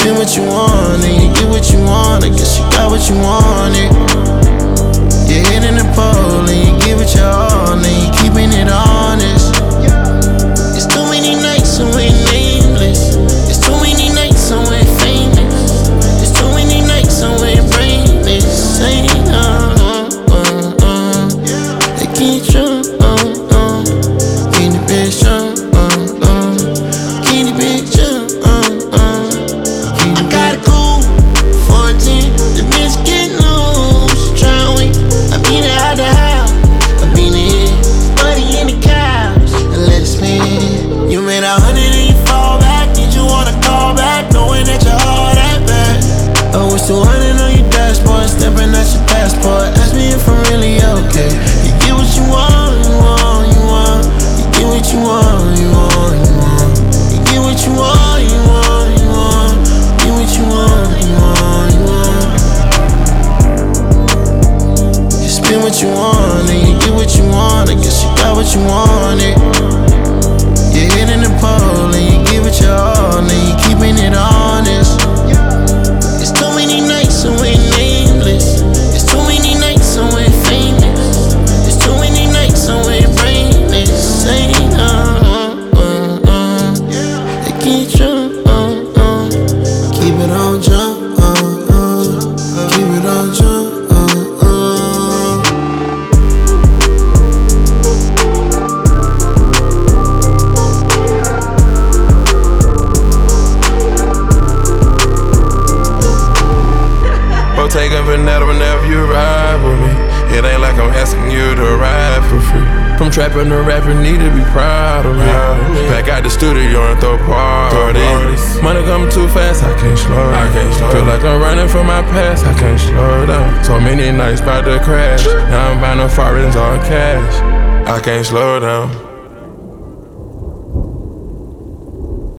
spend what you want and you get what you want. I guess you got what you wanted. You're hitting the pole and you give it your all and you keeping it honest. It's too many nights and we're nameless. It's too many nights and we're famous. It's too many nights and we're brainless. Say they can't show, keep the picture, keep the picture, I got a cool 14, the bitch get loose, try wait. I been out the house, I been in, money in the couch, and let it spin. You made 100 and you fall back, did you wanna call back, knowing that your heart that bad? Oh, it's 200 on your dashboard, stepping at your passport, ask me if I'm really okay. You get what you want, you want, you want. You get what you want, you want, you want. You get what you want, you want, you want. You get what you want, you want, you want. You spend what you want and you get what you want. I guess you got what you wanted. You're hitting the pole and you give it your all and you keeping it honest. It's too many nights and we're nameless. It's too many nights and we're famous. It's too many nights and we're brainless. Say they can't show, keep it on jump, keep it on jump. Bottega Veneta whenever you ride with me. It ain't like I'm asking you to ride for free. From trapping to rapping, need to be proud of me. Back out the studio and throw parties. Money coming too fast, I can't slow down. Feel like I'm running from my past, I can't slow down. So many nights about to crash. Now I'm buying the foreigns on cash. I can't slow down.